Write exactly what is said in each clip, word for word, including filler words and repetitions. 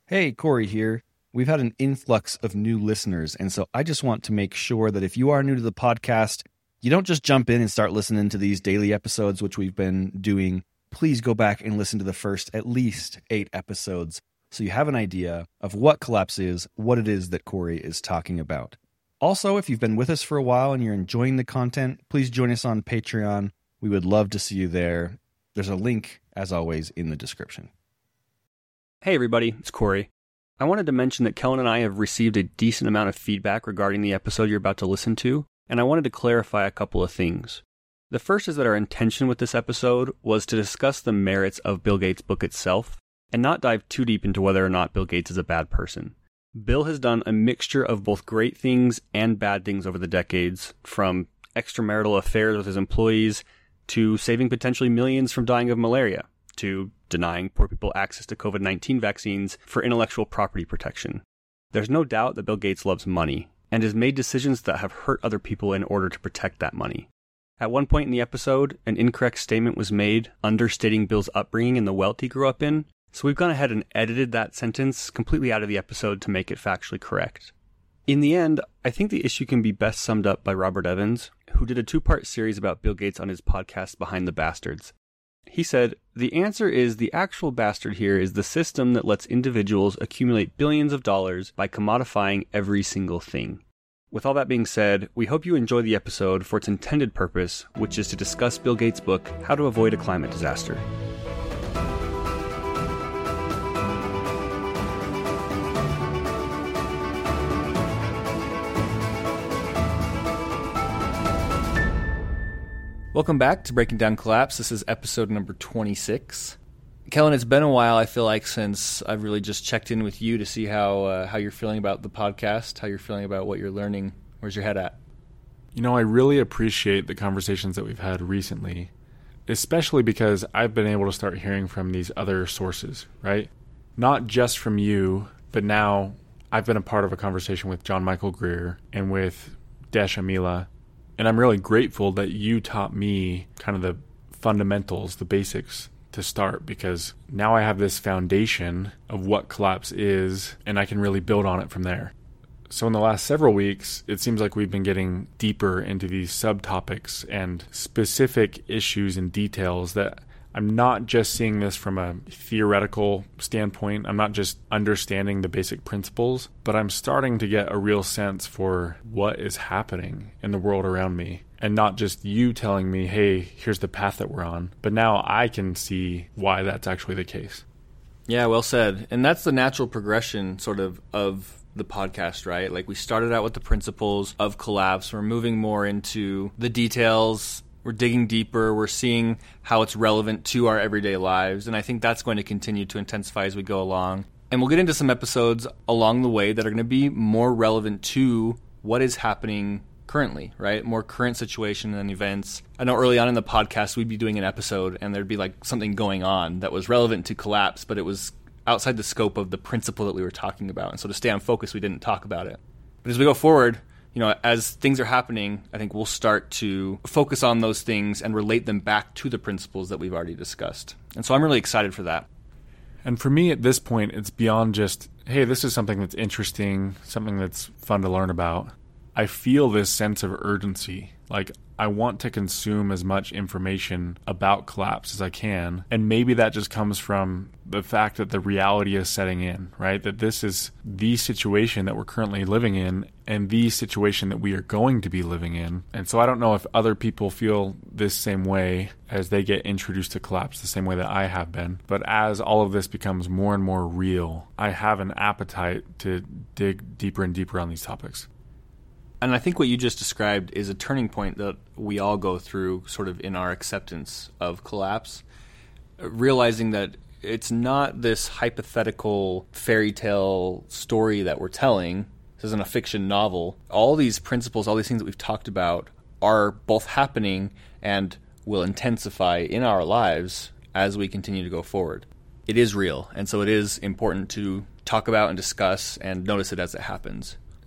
Hey, Corey here. We've had an influx of new listeners, and so I just want to make sure that if you are new to the podcast, you don't just jump in and start listening to these daily episodes, which we've been doing. Please go back and listen to the first at least eight episodes so you have an idea of what Collapse is, what it is that Corey is talking about. Also, if you've been with us for a while and you're enjoying the content, please join us on Patreon. We would love to see you there. There's a link, as always, in the description. Hey everybody, it's Corey. I wanted to mention that Kellen and I have received a decent amount of feedback regarding the episode you're about to listen to, and I wanted to clarify a couple of things. The first is that our intention with this episode was to discuss the merits of Bill Gates' book itself, and not dive too deep into whether or not Bill Gates is a bad person. Bill has done a mixture of both great things and bad things over the decades, from extramarital affairs with his employees, to saving potentially millions from dying of malaria, to denying poor people access to covid nineteen vaccines for intellectual property protection. There's no doubt that Bill Gates loves money, and has made decisions that have hurt other people in order to protect that money. At one point in the episode, an incorrect statement was made understating Bill's upbringing and the wealth he grew up in, so we've gone ahead and edited that sentence completely out of the episode to make it factually correct. In the end, I think the issue can be best summed up by Robert Evans, who did a two-part series about Bill Gates on his podcast Behind the Bastards. He said, "The answer is the actual bastard here is the system that lets individuals accumulate billions of dollars by commodifying every single thing." With all that being said, we hope you enjoy the episode for its intended purpose, which is to discuss Bill Gates' book, How to Avoid a Climate Disaster. Welcome back to Breaking Down Collapse. This is episode number twenty-six. Kellen, it's been a while, I feel like, since I've really just checked in with you to see how uh, how you're feeling about the podcast, how you're feeling about what you're learning. Where's your head at? You know, I really appreciate the conversations that we've had recently, especially because I've been able to start hearing from these other sources, right? Not just from you, but now I've been a part of a conversation with John Michael Greer and with Dash Amila. And I'm really grateful that you taught me kind of the fundamentals, the basics to start, because now I have this foundation of what Collapse is, and I can really build on it from there. So in the last several weeks, it seems like we've been getting deeper into these subtopics and specific issues and details that I'm not just seeing this from a theoretical standpoint. I'm not just understanding the basic principles, but I'm starting to get a real sense for what is happening in the world around me. And not just you telling me, hey, here's the path that we're on, but now I can see why that's actually the case. Yeah, well said. And that's the natural progression sort of of the podcast, right? Like, we started out with the principles of Collapse. We're moving more into the details. We're digging deeper. We're seeing how it's relevant to our everyday lives. And I think that's going to continue to intensify as we go along. And we'll get into some episodes along the way that are going to be more relevant to what is happening currently, right? More current situation and events. I know early on in the podcast, we'd be doing an episode and there'd be like something going on that was relevant to Collapse, but it was outside the scope of the principle that we were talking about. And so to stay on focus, we didn't talk about it. But as we go forward, you know, as things are happening, I think we'll start to focus on those things and relate them back to the principles that we've already discussed. And so I'm really excited for that. And for me at this point, it's beyond just, hey, this is something that's interesting, something that's fun to learn about. I feel this sense of urgency. Like, I want to consume as much information about Collapse as I can. And maybe that just comes from the fact that the reality is setting in, right? That this is the situation that we're currently living in and the situation that we are going to be living in. And so I don't know if other people feel this same way as they get introduced to Collapse, the same way that I have been. But as all of this becomes more and more real, I have an appetite to dig deeper and deeper on these topics. And I think what you just described is a turning point that we all go through sort of in our acceptance of Collapse, realizing that it's not this hypothetical fairy tale story that we're telling. This isn't a fiction novel. All these principles, all these things that we've talked about are both happening and will intensify in our lives as we continue to go forward. It is real, and so it is important to talk about and discuss and notice it as it happens.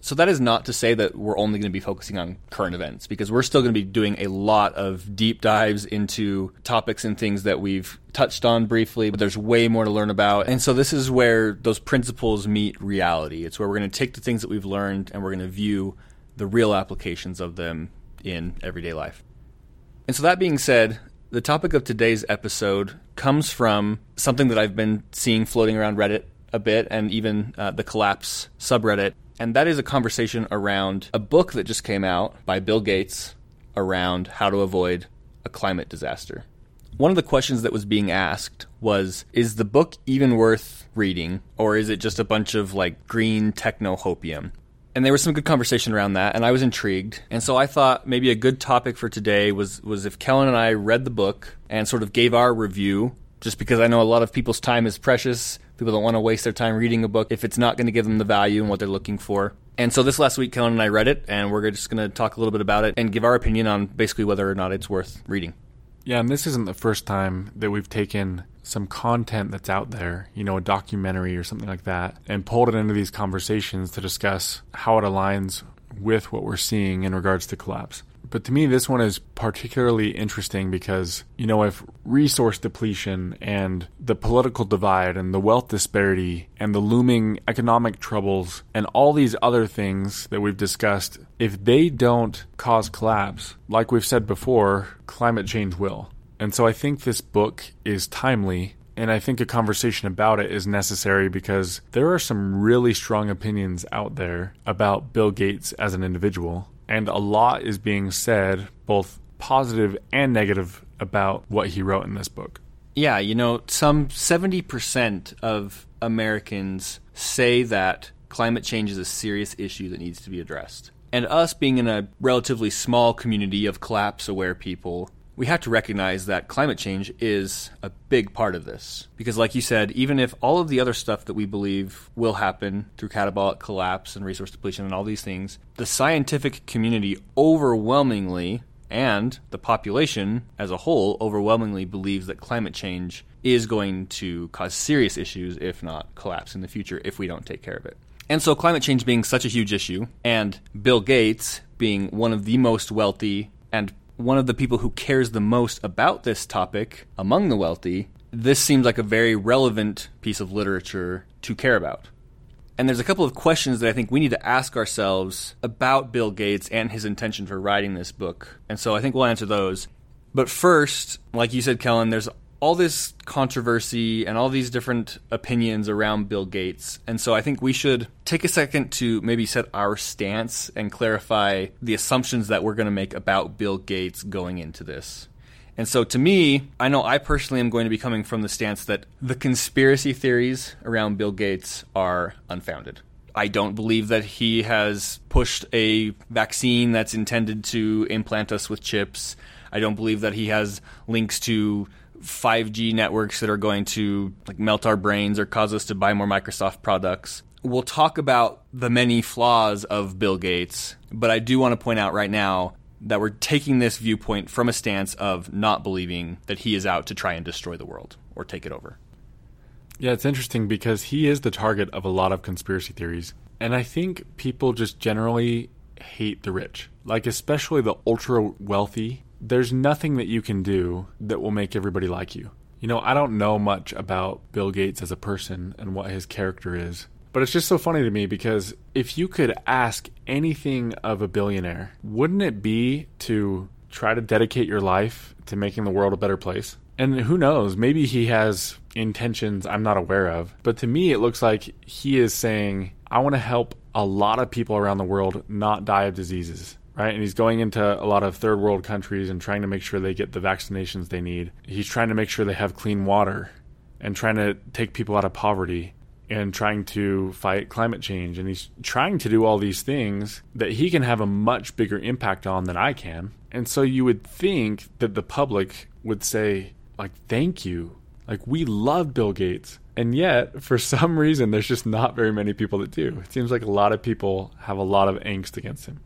So that is not to say that we're only going to be focusing on current events, because we're still going to be doing a lot of deep dives into topics and things that we've touched on briefly, but there's way more to learn about. And so this is where those principles meet reality. It's where we're going to take the things that we've learned and we're going to view the real applications of them in everyday life. And so that being said, the topic of today's episode comes from something that I've been seeing floating around Reddit a bit, and even uh, the Collapse subreddit. And that is a conversation around a book that just came out by Bill Gates around how to avoid a climate disaster. One of the questions that was being asked was, is the book even worth reading, or is it just a bunch of like green techno-hopium? And there was some good conversation around that, and I was intrigued. And so I thought maybe a good topic for today was, was if Kellen and I read the book and sort of gave our review, just because I know a lot of people's time is precious. People don't want to waste their time reading a book if it's not going to give them the value and what they're looking for. And so this last week, Kellen and I read it, and we're just going to talk a little bit about it and give our opinion on basically whether or not it's worth reading. Yeah, and this isn't the first time that we've taken some content that's out there, you know, a documentary or something like that, and pulled it into these conversations to discuss how it aligns with what we're seeing in regards to collapse. But to me, this one is particularly interesting because, you know, if resource depletion and the political divide and the wealth disparity and the looming economic troubles and all these other things that we've discussed, if they don't cause collapse, like we've said before, climate change will. And so I think this book is timely, and I think a conversation about it is necessary because there are some really strong opinions out there about Bill Gates as an individual. And a lot is being said, both positive and negative, about what he wrote in this book. Yeah, you know, some seventy percent of Americans say that climate change is a serious issue that needs to be addressed. And us being in a relatively small community of collapse-aware people, we have to recognize that climate change is a big part of this. Because like you said, even if all of the other stuff that we believe will happen through catabolic collapse and resource depletion and all these things, the scientific community overwhelmingly, and the population as a whole overwhelmingly, believes that climate change is going to cause serious issues, if not collapse in the future, if we don't take care of it. And so climate change being such a huge issue, and Bill Gates being one of the most wealthy and one of the people who cares the most about this topic among the wealthy, this seems like a very relevant piece of literature to care about. And there's a couple of questions that I think we need to ask ourselves about Bill Gates and his intention for writing this book. And so I think we'll answer those. But first, like you said, Kellen, there's all this controversy and all these different opinions around Bill Gates. And so I think we should take a second to maybe set our stance and clarify the assumptions that we're going to make about Bill Gates going into this. And so to me, I know I personally am going to be coming from the stance that the conspiracy theories around Bill Gates are unfounded. I don't believe that he has pushed a vaccine that's intended to implant us with chips. I don't believe that he has links to five G networks that are going to like melt our brains or cause us to buy more Microsoft products. We'll talk about the many flaws of Bill Gates, but I do want to point out right now that we're taking this viewpoint from a stance of not believing that he is out to try and destroy the world or take it over. Yeah, it's interesting because he is the target of a lot of conspiracy theories. And I think people just generally hate the rich, like especially the ultra wealthy. There's nothing that you can do that will make everybody like you. You know, I don't know much about Bill Gates as a person and what his character is, but it's just so funny to me because if you could ask anything of a billionaire, wouldn't it be to try to dedicate your life to making the world a better place? And who knows, maybe he has intentions I'm not aware of, but to me it looks like he is saying, I want to help a lot of people around the world not die of diseases. Right? And he's going into a lot of third world countries and trying to make sure they get the vaccinations they need. He's trying to make sure they have clean water and trying to take people out of poverty and trying to fight climate change. And he's trying to do all these things that he can have a much bigger impact on than I can. And so you would think that the public would say, like, thank you. Like, we love Bill Gates. And yet, for some reason, there's just not very many people that do. It seems like a lot of people have a lot of angst against him.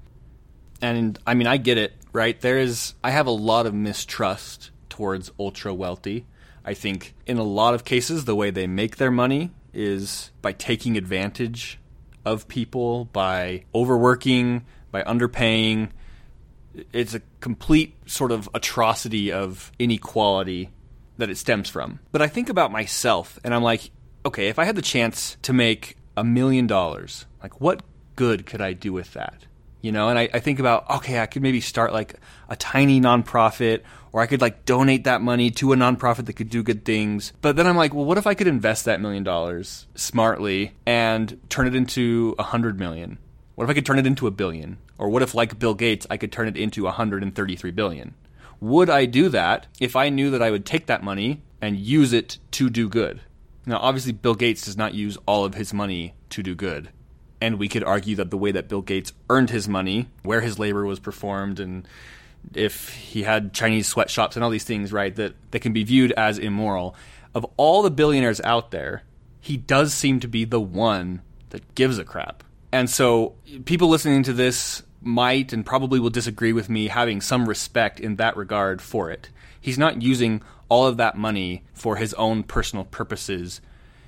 And I mean, I get it, right? There is, I have a lot of mistrust towards ultra wealthy. I think in a lot of cases, the way they make their money is by taking advantage of people by overworking, by underpaying. It's a complete sort of atrocity of inequality that it stems from. But I think about myself, and I'm like, okay, if I had the chance to make a million dollars, like what good could I do with that? You know, and I, I think about, okay, I could maybe start like a tiny nonprofit, or I could like donate that money to a nonprofit that could do good things. But then I'm like, well, what if I could invest that million dollars smartly and turn it into a hundred million? What if I could turn it into a billion? Or what if, like Bill Gates, I could turn it into one hundred thirty-three billion? Would I do that if I knew that I would take that money and use it to do good? Now, obviously, Bill Gates does not use all of his money to do good. And we could argue that the way that Bill Gates earned his money, where his labor was performed, and if he had Chinese sweatshops and all these things, right, that, that can be viewed as immoral. Of all the billionaires out there, he does seem to be the one that gives a crap. And so people listening to this might and probably will disagree with me having some respect in that regard for it. He's not using all of that money for his own personal purposes.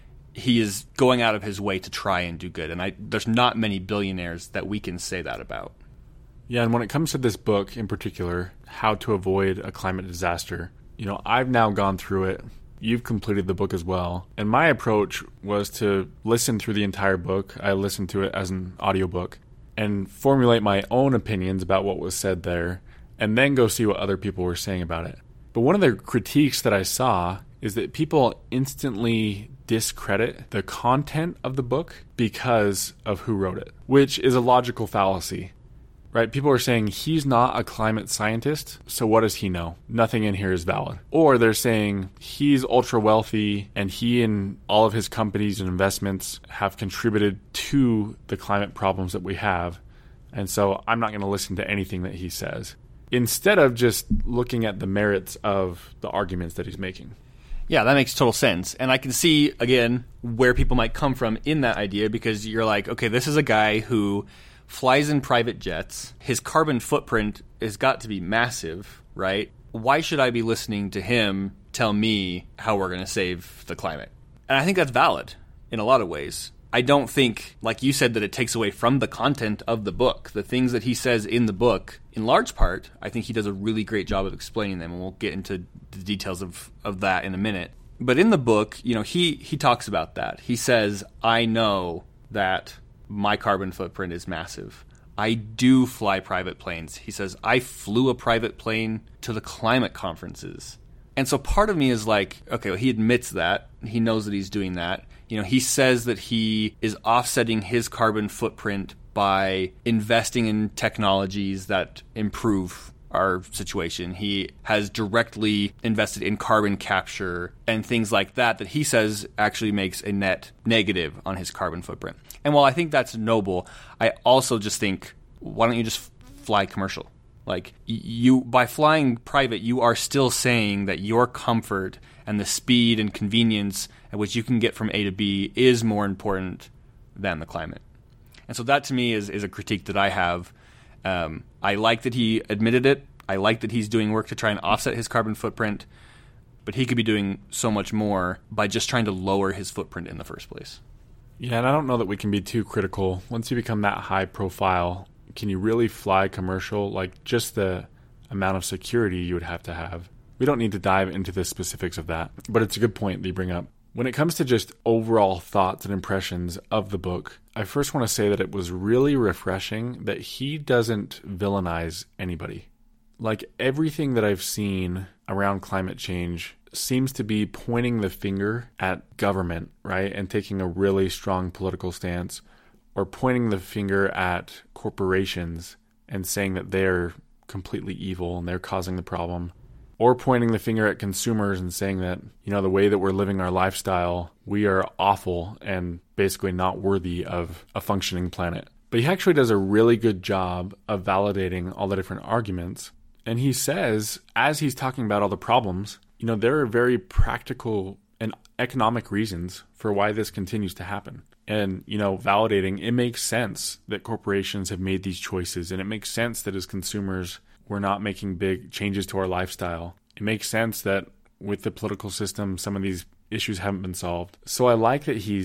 He is going out of his way to try and do good. And I, there's not many billionaires that we can say that about. Yeah, and when it comes to this book in particular, How to Avoid a Climate Disaster, you know, I've now gone through it. You've completed the book as well. And my approach was to listen through the entire book. I listened to it as an audiobook and formulate my own opinions about what was said there, and then go see what other people were saying about it. But one of the critiques that I saw is that people instantly discredit the content of the book because of who wrote it, which is a logical fallacy, right? People are saying he's not a climate scientist, so what does he know? Nothing in here is valid. Or they're saying he's ultra wealthy and he and all of his companies and investments have contributed to the climate problems that we have, and so I'm not going to listen to anything that he says, instead of just looking at the merits of the arguments that he's making. Yeah, that makes total sense. And I can see, again, where people might come from in that idea, because you're like, okay, this is a guy who flies in private jets. His carbon footprint has got to be massive, right? Why should I be listening to him tell me how we're going to save the climate? And I think that's valid in a lot of ways. I don't think, like you said, that it takes away from the content of the book. The things that he says in the book, in large part, I think he does a really great job of explaining them, and we'll get into the details of, of that in a minute. But in the book, you know, he, he talks about that. He says, I know that my carbon footprint is massive. I do fly private planes. He says, I flew a private plane to the climate conferences. And so part of me is like, okay, well, he admits that. He knows that he's doing that. You know, he says that he is offsetting his carbon footprint by investing in technologies that improve our situation. He has directly invested in carbon capture and things like that, that he says actually makes a net negative on his carbon footprint. And while I think that's noble, I also just think, why don't you just fly commercial? Like, you, by flying private, you are still saying that your comfort and the speed and convenience at which you can get from A to B is more important than the climate. And so that to me is, is a critique that I have. Um, I like that he admitted it. I like that he's doing work to try and offset his carbon footprint, but he could be doing so much more by just trying to lower his footprint in the first place. Yeah, and I don't know that we can be too critical. Once you become that high profile, can you really fly commercial? Like, just the amount of security you would have to have. We don't need to dive into the specifics of that, but it's a good point that you bring up. When it comes to just overall thoughts and impressions of the book, I first want to say that it was really refreshing that he doesn't villainize anybody. Like, everything that I've seen around climate change seems to be pointing the finger at government, right? And taking a really strong political stance, or pointing the finger at corporations and saying that they're completely evil and they're causing the problem. Or pointing the finger at consumers and saying that, you know, the way that we're living our lifestyle, we are awful and basically not worthy of a functioning planet. But he actually does a really good job of validating all the different arguments. And he says, as he's talking about all the problems, you know, there are very practical and economic reasons for why this continues to happen. And, you know, validating, it makes sense that corporations have made these choices. And it makes sense that as consumers, we're not making big changes to our lifestyle. It makes sense that with the political system, some of these issues haven't been solved. So I like that he's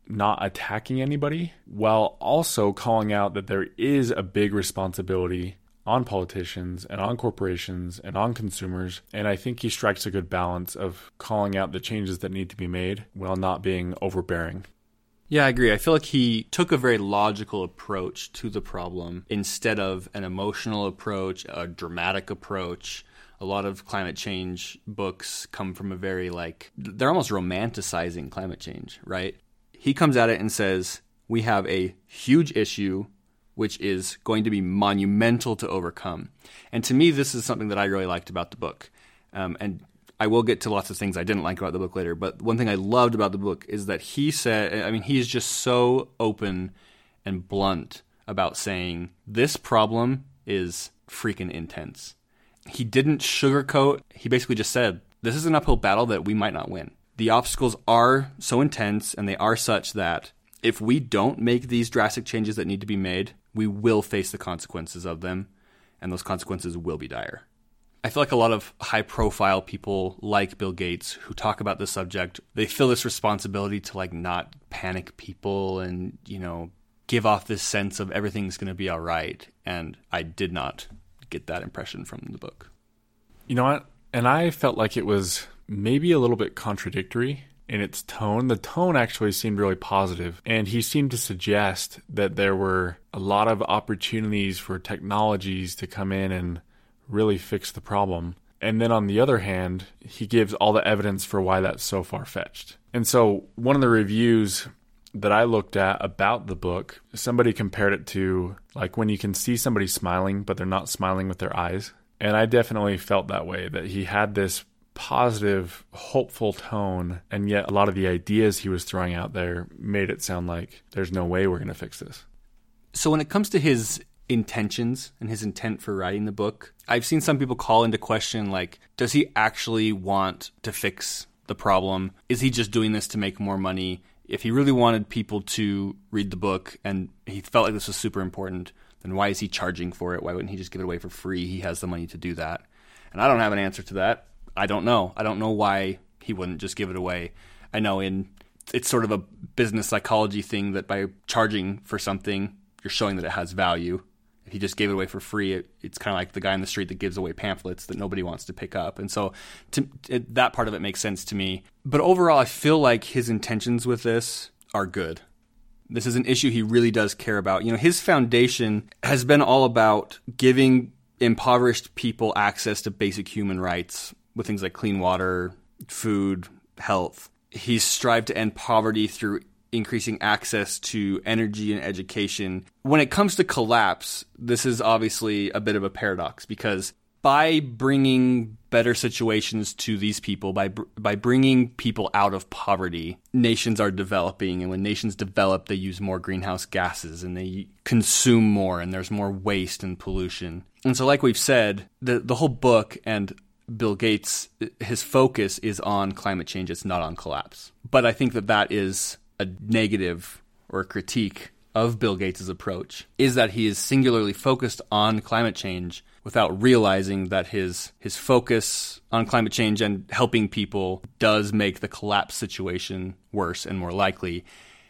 not attacking anybody, while also calling out that there is a big responsibility on politicians and on corporations and on consumers. And I think he strikes a good balance of calling out the changes that need to be made while not being overbearing. Yeah, I agree. I feel like he took a very logical approach to the problem instead of an emotional approach, a dramatic approach. A lot of climate change books come from a very, like, they're almost romanticizing climate change, right? He comes at it and says, we have a huge issue which is going to be monumental to overcome. And to me, this is something that I really liked about the book. Um, and I will get to lots of things I didn't like about the book later, but one thing I loved about the book is that he said, I mean, he is just so open and blunt about saying this problem is freaking intense. He didn't sugarcoat. He basically just said, this is an uphill battle that we might not win. The obstacles are so intense and they are such that if we don't make these drastic changes that need to be made, we will face the consequences of them, and those consequences will be dire. I feel like a lot of high-profile people like Bill Gates who talk about this subject, they feel this responsibility to like not panic people and, you know, give off this sense of everything's going to be all right. And I did not get that impression from the book. You know what? And I felt like it was maybe a little bit contradictory in its tone. The tone actually seemed really positive, and he seemed to suggest that there were a lot of opportunities for technologies to come in and really fix the problem. And then on the other hand, he gives all the evidence for why that's so far-fetched. And so one of the reviews that I looked at about the book, somebody compared it to like when you can see somebody smiling, but they're not smiling with their eyes. And I definitely felt that way, that he had this positive, hopeful tone, and yet a lot of the ideas he was throwing out there made it sound like there's no way we're going to fix this. So when it comes to his intentions and his intent for writing the book, I've seen some people call into question, like, does he actually want to fix the problem? Is he just doing this to make more money? If he really wanted people to read the book and he felt like this was super important, then why is he charging for it? Why wouldn't he just give it away for free? He has the money to do that. And I don't have an answer to that. I don't know. I don't know why he wouldn't just give it away. I know in it's sort of a business psychology thing that by charging for something, you're showing that it has value. If he just gave it away for free, it, it's kind of like the guy in the street that gives away pamphlets that nobody wants to pick up. And so to, it, that part of it makes sense to me. But overall, I feel like his intentions with this are good. This is an issue he really does care about. You know, his foundation has been all about giving impoverished people access to basic human rights with things like clean water, food, health. He's strived to end poverty through increasing access to energy and education. When it comes to collapse, this is obviously a bit of a paradox because by bringing better situations to these people, by by bringing people out of poverty, nations are developing. And when nations develop, they use more greenhouse gases and they consume more and there's more waste and pollution. And so like we've said, the, the whole book and Bill Gates, his focus is on climate change. It's not on collapse. But I think that that is a negative or a critique of Bill Gates' approach, is that he is singularly focused on climate change without realizing that his his focus on climate change and helping people does make the collapse situation worse and more likely.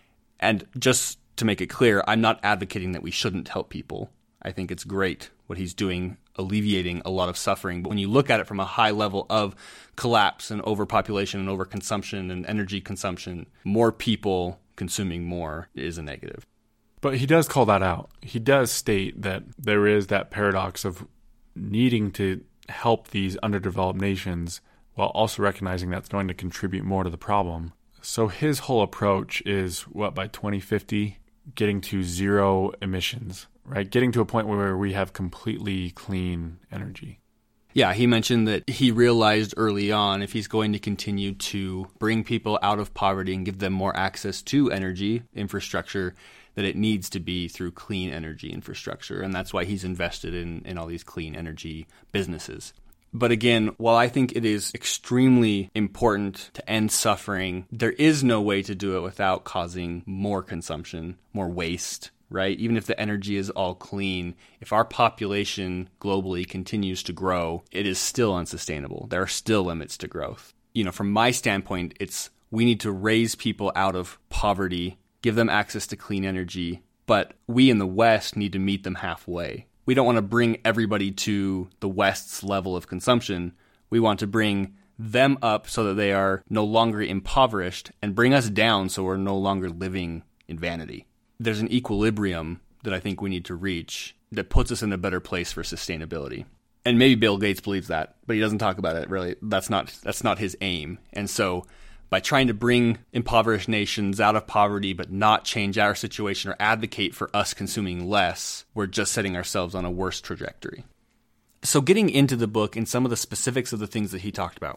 And just to make it clear, I'm not advocating that we shouldn't help people. I think it's great what he's doing, alleviating a lot of suffering. But when you look at it from a high level of collapse and overpopulation and overconsumption and energy consumption, more people consuming more is a negative. But he does call that out. He does state that there is that paradox of needing to help these underdeveloped nations while also recognizing that's going to contribute more to the problem. So his whole approach is, what, by twenty fifty, getting to zero emissions, right? Getting to a point where we have completely clean energy. Yeah, he mentioned that he realized early on if he's going to continue to bring people out of poverty and give them more access to energy infrastructure, that it needs to be through clean energy infrastructure. And that's why he's invested in, in all these clean energy businesses. But again, while I think it is extremely important to end suffering, there is no way to do it without causing more consumption, more waste, right? Even if the energy is all clean, if our population globally continues to grow, it is still unsustainable. There are still limits to growth. You know, from my standpoint, it's we need to raise people out of poverty give them access to clean energy, but we in the West need to meet them halfway. We don't want to bring everybody to the West's level of consumption. We want to bring them up so that they are no longer impoverished and bring us down so we're no longer living in vanity. There's an equilibrium that I think we need to reach that puts us in a better place for sustainability. And maybe Bill Gates believes that, but he doesn't talk about it really. That's not that's not his aim. And so by trying to bring impoverished nations out of poverty but not change our situation or advocate for us consuming less, we're just setting ourselves on a worse trajectory. So getting into the book and some of the specifics of the things that he talked about,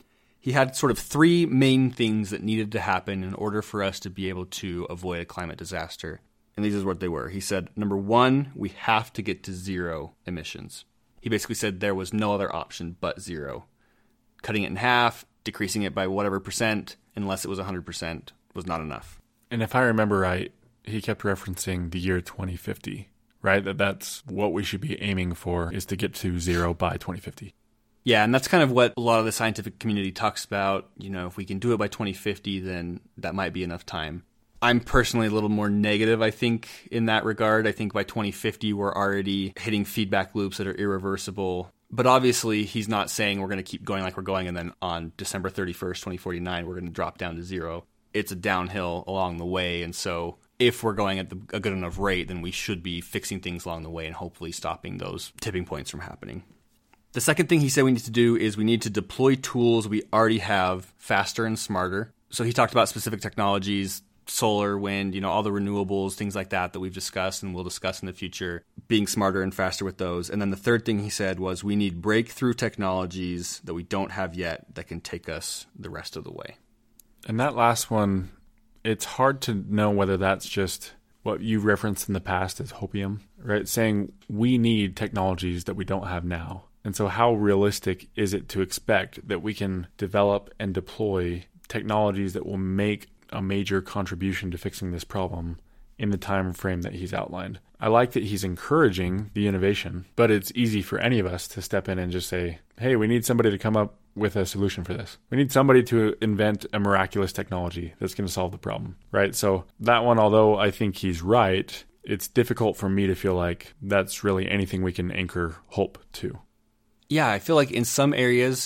he had sort of three main things that needed to happen in order for us to be able to avoid a climate disaster. And these are what they were. He said, number one, we have to get to zero emissions. He basically said there was no other option but zero. Cutting it in half, decreasing it by whatever percent, unless it was one hundred percent, was not enough. And if I remember right, he kept referencing the year twenty fifty, right? That that's what we should be aiming for, is to get to zero by twenty fifty. Yeah, and that's kind of what a lot of the scientific community talks about. You know, if we can do it by twenty fifty, then that might be enough time. I'm personally a little more negative, I think, in that regard. I think by twenty fifty, we're already hitting feedback loops that are irreversible. But obviously, he's not saying we're going to keep going like we're going, and then on December thirty-first, twenty forty-nine, we're going to drop down to zero. It's a downhill along the way, and so if we're going at the, a good enough rate, then we should be fixing things along the way and hopefully stopping those tipping points from happening. The second thing he said we need to do is we need to deploy tools we already have faster and smarter. So he talked about specific technologies, solar, wind, you know, all the renewables, things like that that we've discussed and we'll discuss in the future, being smarter and faster with those. And then the third thing he said was we need breakthrough technologies that we don't have yet that can take us the rest of the way. And that last one, it's hard to know whether that's just what you referenced in the past as hopium, right? Saying we need technologies that we don't have now. And so how realistic is it to expect that we can develop and deploy technologies that will make a major contribution to fixing this problem in the time frame that he's outlined? I like that he's encouraging the innovation, but it's easy for any of us to step in and just say, hey, we need somebody to come up with a solution for this. We need somebody to invent a miraculous technology that's going to solve the problem, right? So that one, although I think he's right, it's difficult for me to feel like that's really anything we can anchor hope to. Yeah, I feel like in some areas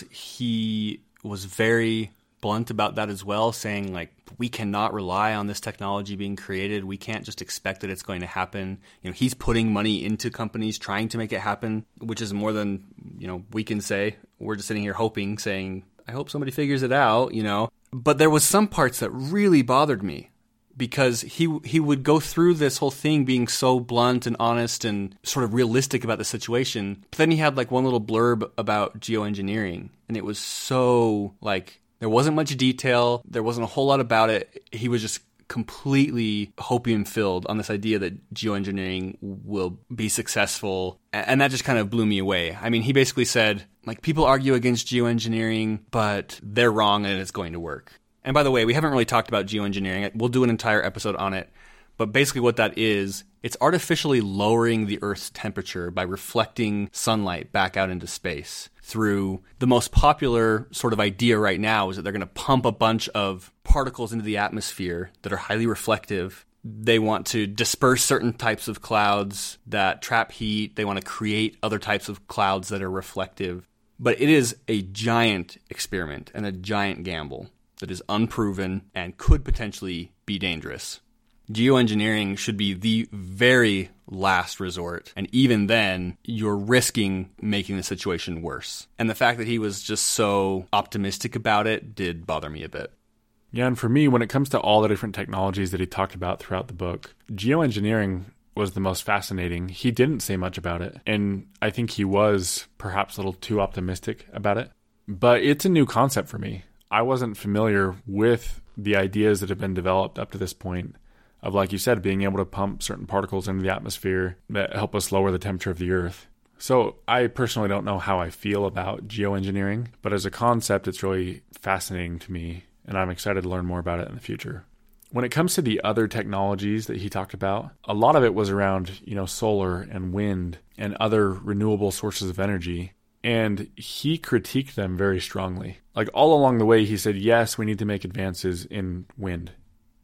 he was very blunt about that as well, saying like, we cannot rely on this technology being created. We can't just expect that it's going to happen. You know, he's putting money into companies trying to make it happen, which is more than, you know, we can say. We're just sitting here hoping, saying, I hope somebody figures it out, you know. But there was some parts that really bothered me because he he would go through this whole thing being so blunt and honest and sort of realistic about the situation. But then he had like one little blurb about geoengineering, and it was so like, there wasn't much detail. There wasn't a whole lot about it. He was just completely hopium-filled on this idea that geoengineering will be successful. And that just kind of blew me away. I mean, he basically said, like, people argue against geoengineering, but they're wrong and it's going to work. And by the way, we haven't really talked about geoengineering. We'll do an entire episode on it. But basically what that is, it's artificially lowering the Earth's temperature by reflecting sunlight back out into space through the most popular sort of idea right now is that they're going to pump a bunch of particles into the atmosphere that are highly reflective. They want to disperse certain types of clouds that trap heat. They want to create other types of clouds that are reflective. But it is a giant experiment and a giant gamble that is unproven and could potentially be dangerous. Geoengineering should be the very last resort, and even then, you're risking making the situation worse. And the fact that he was just so optimistic about it did bother me a bit. Yeah, and for me, when it comes to all the different technologies that he talked about throughout the book, geoengineering was the most fascinating. He didn't say much about it, and I think he was perhaps a little too optimistic about it. But it's a new concept for me. I wasn't familiar with the ideas that have been developed up to this point of, like you said, being able to pump certain particles into the atmosphere that help us lower the temperature of the Earth. So I personally don't know how I feel about geoengineering, but as a concept, it's really fascinating to me, and I'm excited to learn more about it in the future. When it comes to the other technologies that he talked about, a lot of it was around, you know, solar and wind and other renewable sources of energy. And he critiqued them very strongly. Like all along the way, he said, yes, we need to make advances in wind.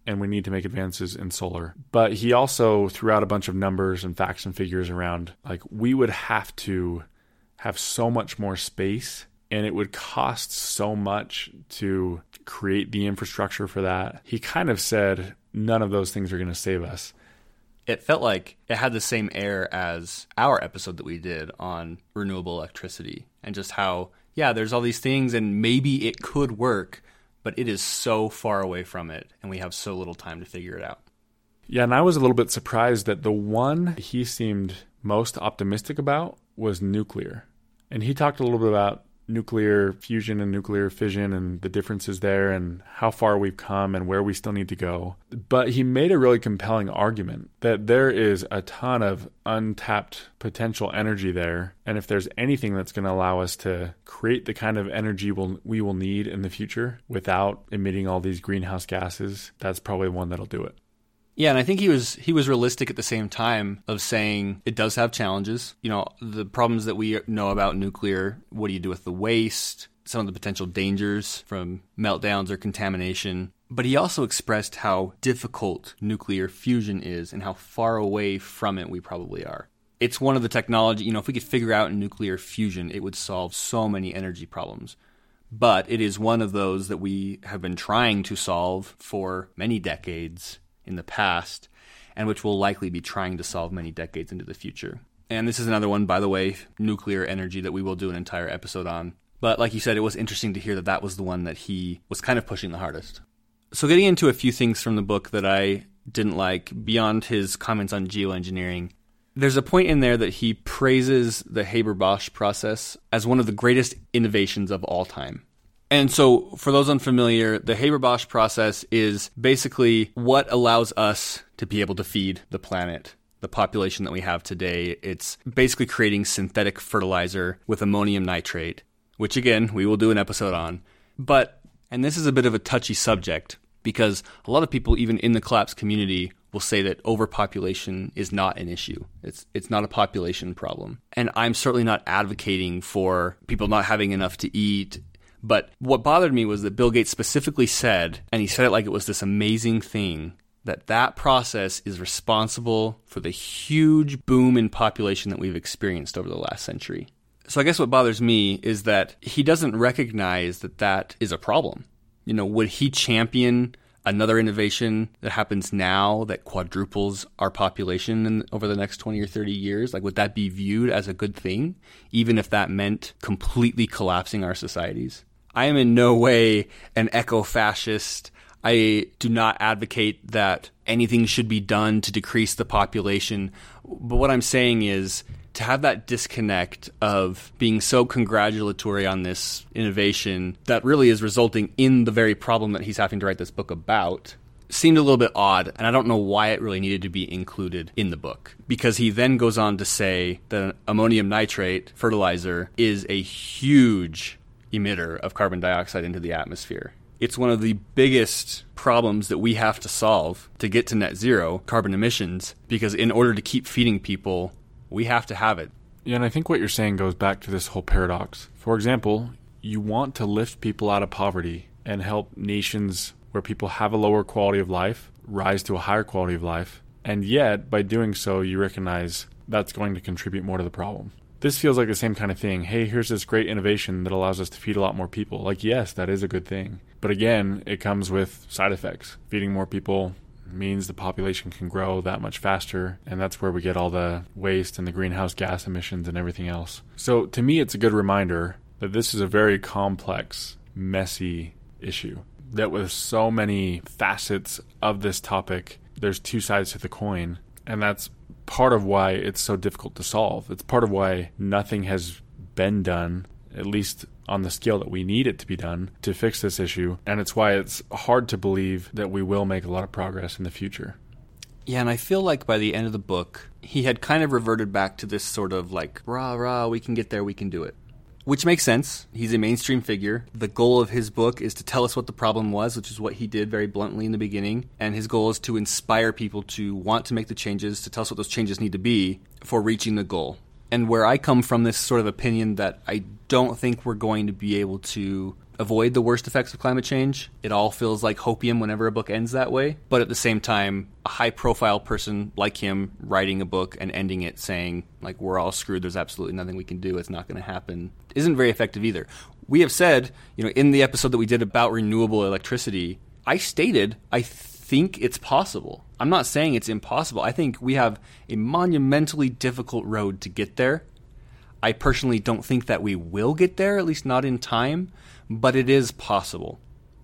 and we need to make advances in solar. But he also threw out a bunch of numbers and facts and figures around, like, we would have to have so much more space, and it would cost so much to create the infrastructure for that. He kind of said none of those things are going to save us. It felt like it had the same air as our episode that we did on renewable electricity, and just how, yeah, there's all these things and maybe it could work, but it is so far away from it, and we have so little time to figure it out. Yeah, and I was a little bit surprised that the one he seemed most optimistic about was nuclear. And he talked a little bit about nuclear fusion and nuclear fission and the differences there and how far we've come and where we still need to go. But he made a really compelling argument that there is a ton of untapped potential energy there. And if there's anything that's going to allow us to create the kind of energy we'll, we will need in the future without emitting all these greenhouse gases, that's probably one that'll do it. Yeah, and I think he was he was realistic at the same time of saying it does have challenges. You know, the problems that we know about nuclear, what do you do with the waste, some of the potential dangers from meltdowns or contamination. But he also expressed how difficult nuclear fusion is and how far away from it we probably are. It's one of the technology, you know, if we could figure out nuclear fusion, it would solve so many energy problems. But it is one of those that we have been trying to solve for many decades in the past, and which we'll likely be trying to solve many decades into the future. And this is another one, by the way, nuclear energy, that we will do an entire episode on. But like you said, it was interesting to hear that that was the one that he was kind of pushing the hardest. So getting into a few things from the book that I didn't like, beyond his comments on geoengineering, there's a point in there that he praises the Haber-Bosch process as one of the greatest innovations of all time. And so, for those unfamiliar, the Haber-Bosch process is basically what allows us to be able to feed the planet, the population that we have today. It's basically creating synthetic fertilizer with ammonium nitrate, which again, we will do an episode on. But, and this is a bit of a touchy subject, because a lot of people, even in the collapse community, will say that overpopulation is not an issue. It's it's not a population problem. And I'm certainly not advocating for people not having enough to eat. But what bothered me was that Bill Gates specifically said, and he said it like it was this amazing thing, that that process is responsible for the huge boom in population that we've experienced over the last century. So I guess what bothers me is that he doesn't recognize that that is a problem. You know, would he champion another innovation that happens now that quadruples our population in, over the next twenty or thirty years? Like, would that be viewed as a good thing, even if that meant completely collapsing our societies? I am in no way an eco-fascist. I do not advocate that anything should be done to decrease the population. But what I'm saying is, to have that disconnect of being so congratulatory on this innovation that really is resulting in the very problem that he's having to write this book about seemed a little bit odd, and I don't know why it really needed to be included in the book. Because he then goes on to say that ammonium nitrate fertilizer is a huge emitter of carbon dioxide into the atmosphere. It's one of the biggest problems that we have to solve to get to net zero carbon emissions, because in order to keep feeding people, we have to have it. Yeah, and I think what you're saying goes back to this whole paradox. For example, you want to lift people out of poverty and help nations where people have a lower quality of life rise to a higher quality of life, and yet, by doing so, you recognize that's going to contribute more to the problem. This feels like the same kind of thing. Hey, here's this great innovation that allows us to feed a lot more people. Like, yes, that is a good thing. But again, it comes with side effects. Feeding more people means the population can grow that much faster, and that's where we get all the waste and the greenhouse gas emissions and everything else. So to me, it's a good reminder that this is a very complex, messy issue. That with so many facets of this topic, there's two sides to the coin, and that's part of why it's so difficult to solve. It's part of why nothing has been done, at least on the scale that we need it to be done, to fix this issue. And it's why it's hard to believe that we will make a lot of progress in the future. Yeah, and I feel like by the end of the book, he had kind of reverted back to this sort of like, rah, rah, we can get there, we can do it. Which makes sense. He's a mainstream figure. The goal of his book is to tell us what the problem was, which is what he did very bluntly in the beginning. And his goal is to inspire people to want to make the changes, to tell us what those changes need to be for reaching the goal. And where I come from, this sort of opinion that I don't think we're going to be able to avoid the worst effects of climate change. It all feels like hopium whenever a book ends that way. But at the same time, a high-profile person like him writing a book and ending it saying, like, we're all screwed, there's absolutely nothing we can do, it's not going to happen, isn't very effective either. We have said, you know, in the episode that we did about renewable electricity, I stated I think it's possible. I'm not saying it's impossible. I think we have a monumentally difficult road to get there. I personally don't think that we will get there, at least not in time, but it is possible.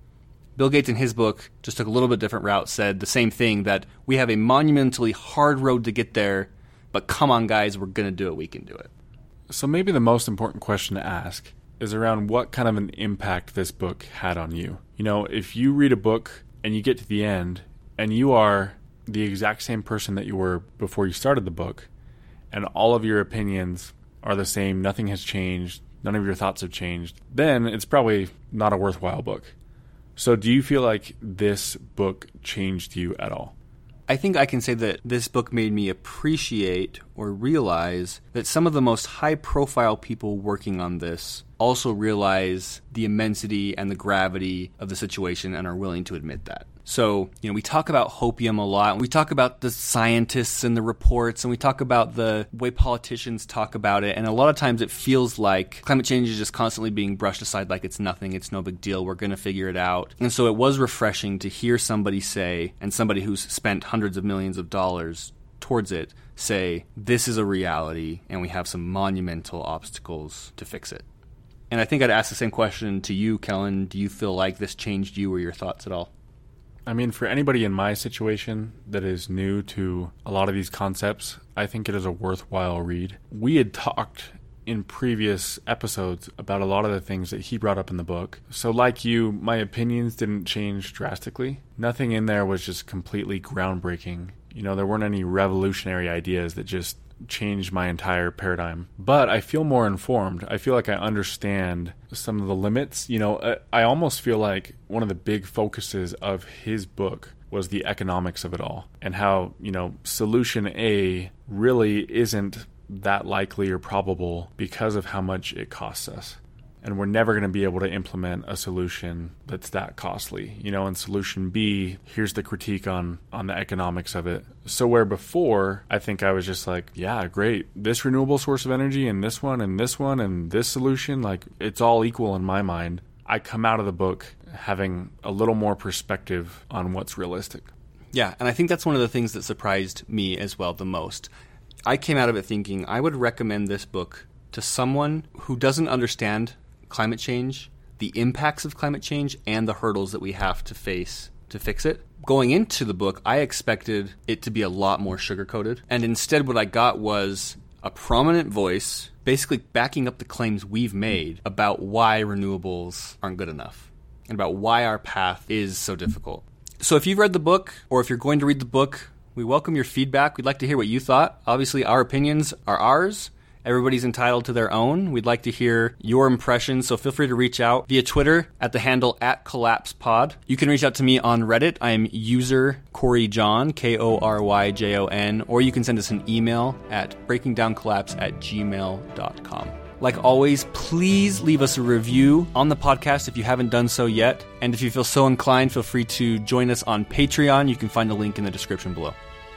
Bill Gates in his book just took a little bit different route, said the same thing, that we have a monumentally hard road to get there, but come on guys, we're going to do it, we can do it. So maybe the most important question to ask is around what kind of an impact this book had on you. You know, if you read a book and you get to the end and you are the exact same person that you were before you started the book, and all of your opinions are the same, nothing has changed, none of your thoughts have changed, then it's probably not a worthwhile book. So do you feel like this book changed you at all? I think I can say that this book made me appreciate or realize that some of the most high-profile people working on this also realize the immensity and the gravity of the situation and are willing to admit that. So, you know, we talk about hopium a lot. We talk about the scientists and the reports, and we talk about the way politicians talk about it. And a lot of times it feels like climate change is just constantly being brushed aside like it's nothing, it's no big deal, we're going to figure it out. And so it was refreshing to hear somebody say, and somebody who's spent hundreds of millions of dollars towards it, say, this is a reality, and we have some monumental obstacles to fix it. And I think I'd ask the same question to you, Kellen. Do you feel like this changed you or your thoughts at all? I mean, for anybody in my situation that is new to a lot of these concepts, I think it is a worthwhile read. We had talked in previous episodes about a lot of the things that he brought up in the book. So like you, my opinions didn't change drastically. Nothing in there was just completely groundbreaking. You know, there weren't any revolutionary ideas that just changed my entire paradigm. But I feel more informed. I feel like I understand some of the limits. You know, I almost feel like one of the big focuses of his book was the economics of it all, and how, you know, solution A really isn't that likely or probable because of how much it costs us. And we're never going to be able to implement a solution that's that costly. You know, and solution B, here's the critique on, on the economics of it. So where before, I think I was just like, yeah, great. This renewable source of energy and this one and this one and this solution, like, it's all equal in my mind. I come out of the book having a little more perspective on what's realistic. Yeah, and I think that's one of the things that surprised me as well the most. I came out of it thinking I would recommend this book to someone who doesn't understand climate change, the impacts of climate change, and the hurdles that we have to face to fix it. Going into the book, I expected it to be a lot more sugar-coated, and instead what I got was a prominent voice basically backing up the claims we've made about why renewables aren't good enough and about why our path is so difficult. So if you've read the book, or if you're going to read the book, we welcome your feedback. We'd like to hear what you thought. Obviously, our opinions are ours. Everybody's entitled to their own. We'd like to hear your impressions, so feel free to reach out via Twitter at the handle at CollapsePod. You can reach out to me on Reddit. I'm user Corey John, K O R Y J O N, or you can send us an email at breakingdowncollapse at gmail dot com. Like always, please leave us a review on the podcast if you haven't done so yet. And if you feel so inclined, feel free to join us on Patreon. You can find a link in the description below.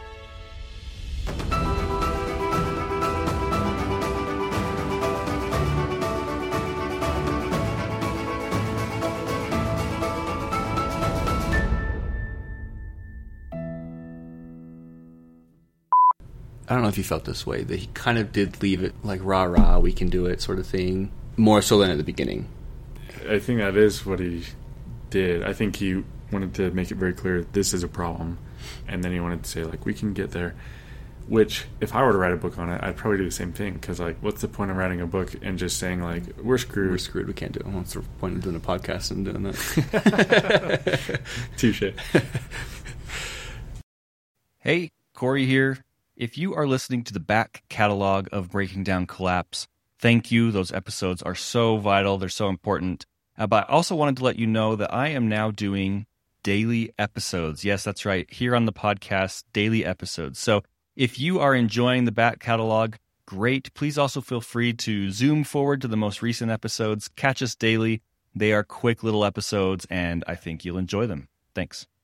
I don't know if you felt this way, that he kind of did leave it like rah-rah, we can do it sort of thing, more so than at the beginning. I think that is what he did. I think he wanted to make it very clear this is a problem, and then he wanted to say, like, we can get there, which, if I were to write a book on it, I'd probably do the same thing, because, like, what's the point of writing a book and just saying, like, we're screwed? We're screwed, we can't do it. What's the point of doing a podcast and doing that? Touche. Hey, Corey here. If you are listening to the back catalog of Breaking Down Collapse, thank you. Those episodes are so vital. They're so important. Uh, but I also wanted to let you know that I am now doing daily episodes. Yes, that's right. Here on the podcast, daily episodes. So if you are enjoying the back catalog, great. Please also feel free to zoom forward to the most recent episodes, catch us daily. They are quick little episodes, and I think you'll enjoy them. Thanks.